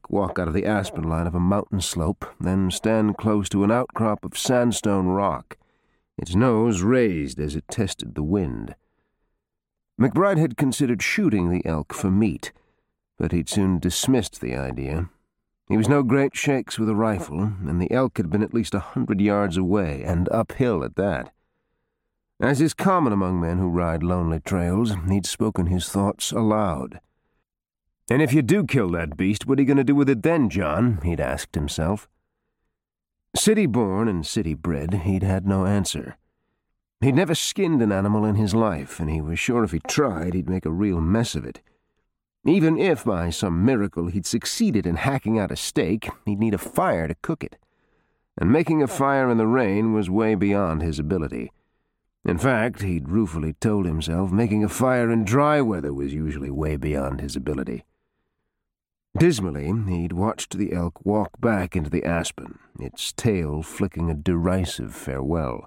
walk out of the aspen line of a mountain slope, then stand close to an outcrop of sandstone rock, its nose raised as it tested the wind. McBride had considered shooting the elk for meat, but he'd soon dismissed the idea. He was no great shakes with a rifle, and the elk had been at least 100 yards away, and uphill at that. As is common among men who ride lonely trails, he'd spoken his thoughts aloud. "And if you do kill that beast, what are you going to do with it then, John?" he'd asked himself. City-born and city-bred, he'd had no answer. He'd never skinned an animal in his life, and he was sure if he tried, he'd make a real mess of it. Even if, by some miracle, he'd succeeded in hacking out a steak, he'd need a fire to cook it. And making a fire in the rain was way beyond his ability. In fact, he'd ruefully told himself making a fire in dry weather was usually way beyond his ability. Dismally, he'd watched the elk walk back into the aspen, its tail flicking a derisive farewell.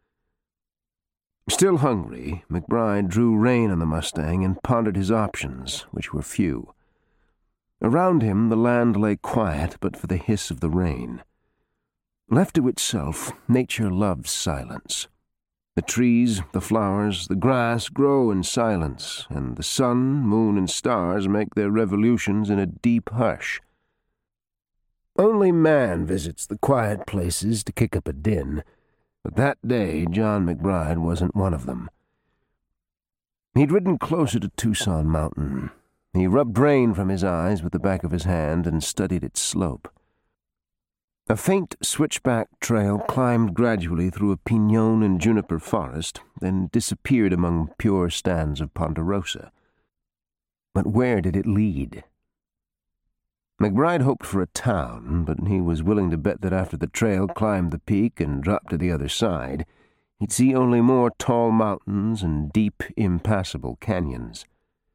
Still hungry, McBride drew rein on the Mustang and pondered his options, which were few. Around him the land lay quiet but for the hiss of the rain. Left to itself, nature loves silence. The trees, the flowers, the grass grow in silence, and the sun, moon, and stars make their revolutions in a deep hush. Only man visits the quiet places to kick up a din, but that day John McBride wasn't one of them. He'd ridden closer to Tucson Mountain. He rubbed rain from his eyes with the back of his hand and studied its slope. A faint switchback trail climbed gradually through a pinon and juniper forest, then disappeared among pure stands of ponderosa. But where did it lead? McBride hoped for a town, but he was willing to bet that after the trail climbed the peak and dropped to the other side, he'd see only more tall mountains and deep, impassable canyons.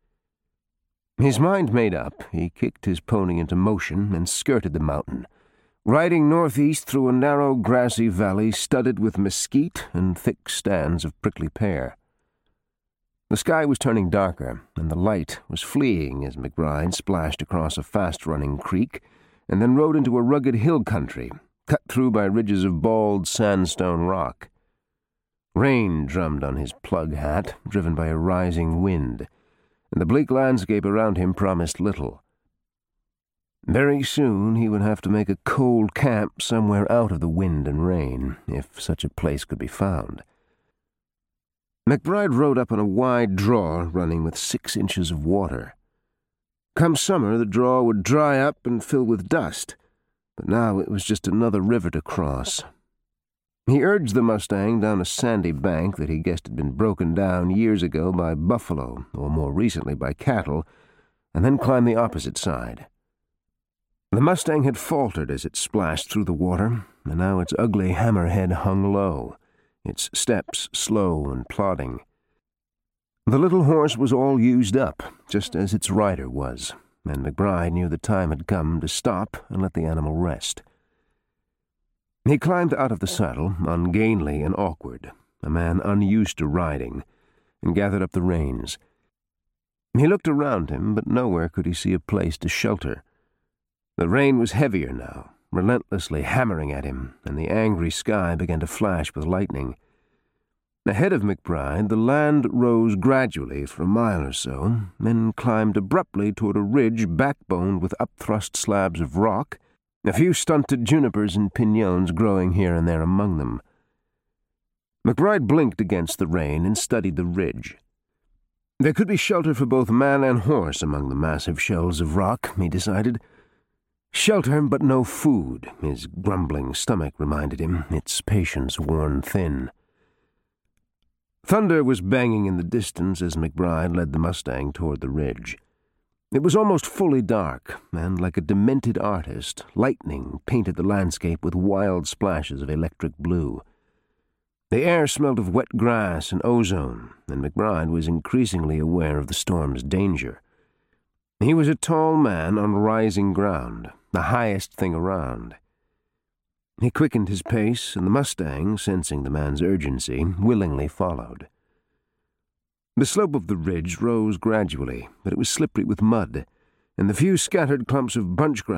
His mind made up, he kicked his pony into motion and skirted the mountain, riding northeast through a narrow, grassy valley studded with mesquite and thick stands of prickly pear. The sky was turning darker, and the light was fleeing as McBride splashed across a fast-running creek and then rode into a rugged hill country, cut through by ridges of bald sandstone rock. Rain drummed on his plug hat, driven by a rising wind, and the bleak landscape around him promised little. Very soon he would have to make a cold camp somewhere out of the wind and rain, if such a place could be found. McBride rode up on a wide draw running with 6 inches of water. Come summer, the draw would dry up and fill with dust, but now it was just another river to cross. He urged the Mustang down a sandy bank that he guessed had been broken down years ago by buffalo, or more recently by cattle, and then climbed the opposite side. The Mustang had faltered as it splashed through the water, and now its ugly hammerhead hung low, its steps slow and plodding. The little horse was all used up, just as its rider was, and McBride knew the time had come to stop and let the animal rest. He climbed out of the saddle, ungainly and awkward, a man unused to riding, and gathered up the reins. He looked around him, but nowhere could he see a place to shelter. The rain was heavier now, relentlessly hammering at him, and the angry sky began to flash with lightning. Ahead of McBride, the land rose gradually for a mile or so, then climbed abruptly toward a ridge backboned with upthrust slabs of rock, a few stunted junipers and piñons growing here and there among them. McBride blinked against the rain and studied the ridge. There could be shelter for both man and horse among the massive shelves of rock, he decided. Shelter, but no food, his grumbling stomach reminded him, its patience worn thin. Thunder was banging in the distance as McBride led the Mustang toward the ridge. It was almost fully dark, and like a demented artist, lightning painted the landscape with wild splashes of electric blue. The air smelled of wet grass and ozone, and McBride was increasingly aware of the storm's danger. He was a tall man on rising ground, the highest thing around. He quickened his pace, and the Mustang, sensing the man's urgency, willingly followed. The slope of the ridge rose gradually, but it was slippery with mud, and the few scattered clumps of bunch grass